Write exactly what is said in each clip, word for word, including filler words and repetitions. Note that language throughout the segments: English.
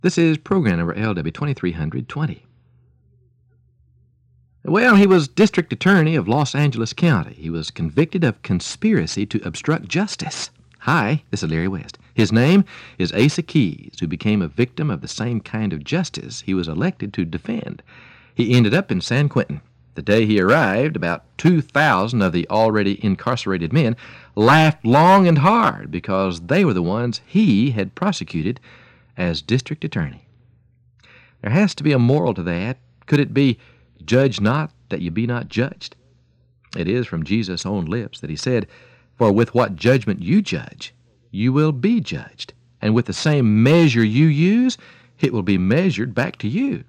This is program number L W twenty-three twenty. Well, he was district attorney of Los Angeles County. He was convicted of conspiracy to obstruct justice. Hi, this is Larry West. His name is Asa Keys, who became a victim of the same kind of justice he was elected to defend. He ended up in San Quentin. The day he arrived, about two thousand of the already incarcerated men laughed long and hard because they were the ones he had prosecuted as district attorney. There has to be a moral to that. Could it be, "Judge not, that you be not judged"? It is from Jesus' own lips that he said, "For with what judgment you judge, you will be judged, and with the same measure you use, it will be measured back to you."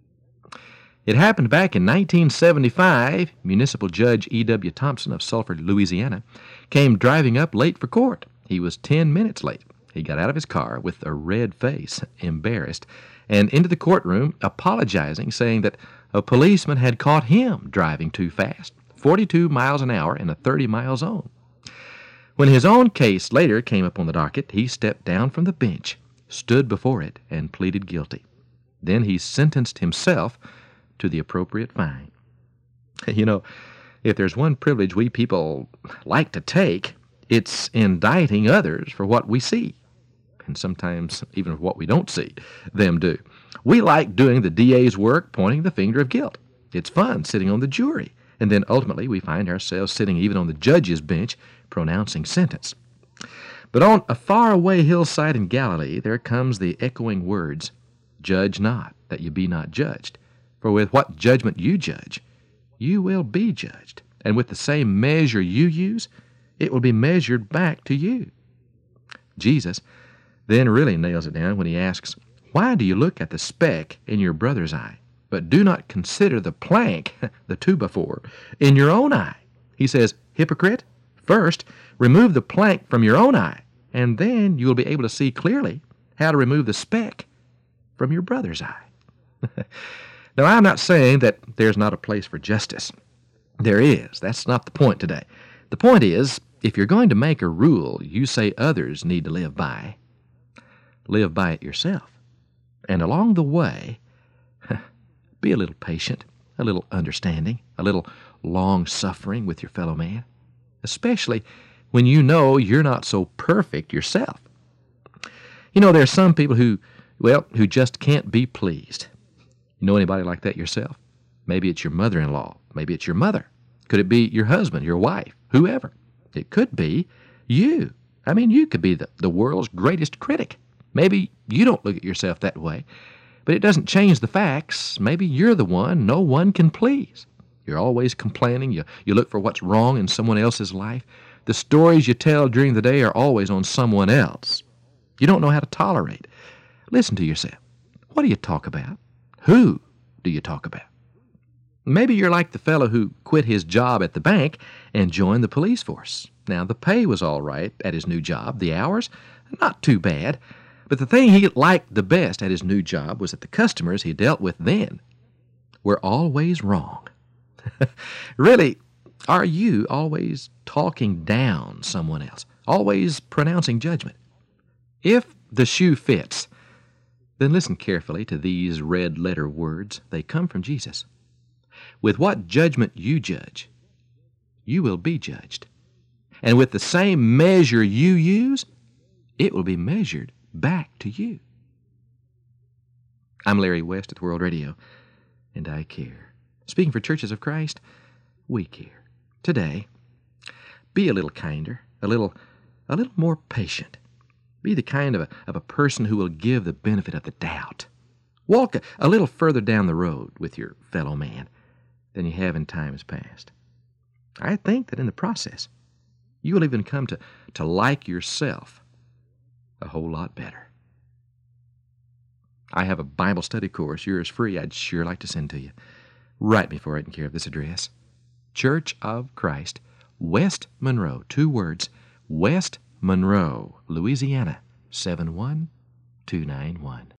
It happened back in nineteen seventy-five. Municipal Judge E W Thompson of Sulphur, Louisiana, came driving up late for court. He was ten minutes late. He got out of his car with a red face, embarrassed, and into the courtroom apologizing, saying that a policeman had caught him driving too fast, forty-two miles an hour in a thirty-mile zone. When his own case later came up on the docket, he stepped down from the bench, stood before it, and pleaded guilty. Then he sentenced himself to the appropriate fine. You know, if there's one privilege we people like to take, it's indicting others for what we see, and sometimes even for what we don't see them do. We like doing the D A's work, pointing the finger of guilt. It's fun sitting on the jury, and then ultimately we find ourselves sitting even on the judge's bench pronouncing sentence. But on a faraway hillside in Galilee, there comes the echoing words, "Judge not, that you be not judged. For with what judgment you judge, you will be judged. And with the same measure you use, it will be measured back to you." Jesus then really nails it down when he asks, "Why do you look at the speck in your brother's eye, but do not consider the plank, the two by four, in your own eye?" He says, "Hypocrite, first remove the plank from your own eye, and then you will be able to see clearly how to remove the speck from your brother's eye." Now, I'm not saying that there's not a place for justice. There is. That's not the point today. The point is, if you're going to make a rule you say others need to live by, live by it yourself. And along the way, be a little patient, a little understanding, a little long-suffering with your fellow man, especially when you know you're not so perfect yourself. You know, there are some people who, well, who just can't be pleased. You know anybody like that yourself? Maybe it's your mother-in-law. Maybe it's your mother. Could it be your husband, your wife, whoever? It could be you. I mean, you could be the, the world's greatest critic. Maybe you don't look at yourself that way, but it doesn't change the facts. Maybe you're the one no one can please. You're always complaining. You, you look for what's wrong in someone else's life. The stories you tell during the day are always on someone else. You don't know how to tolerate. Listen to yourself. What do you talk about? Who do you talk about? Maybe you're like the fellow who quit his job at the bank and joined the police force. Now, the pay was all right at his new job. The hours, not too bad. But the thing he liked the best at his new job was that the customers he dealt with then were always wrong. Really, are you always talking down someone else, always pronouncing judgment? If the shoe fits, then listen carefully to these red-letter words. They come from Jesus. With what judgment you judge, you will be judged. And with the same measure you use, it will be measured back to you. I'm Larry West at World Radio, and I care. Speaking for Churches of Christ, we care. Today, be a little kinder, a little, a little more patient. Be the kind of a, of a person who will give the benefit of the doubt. Walk a, a little further down the road with your fellow man than you have in times past. I think that in the process, you will even come to, to like yourself a whole lot better. I have a Bible study course, yours free, I'd sure like to send to you. Write me for it in care of this address. Church of Christ, West Monroe, two words, West Monroe, Louisiana, seven one two nine one.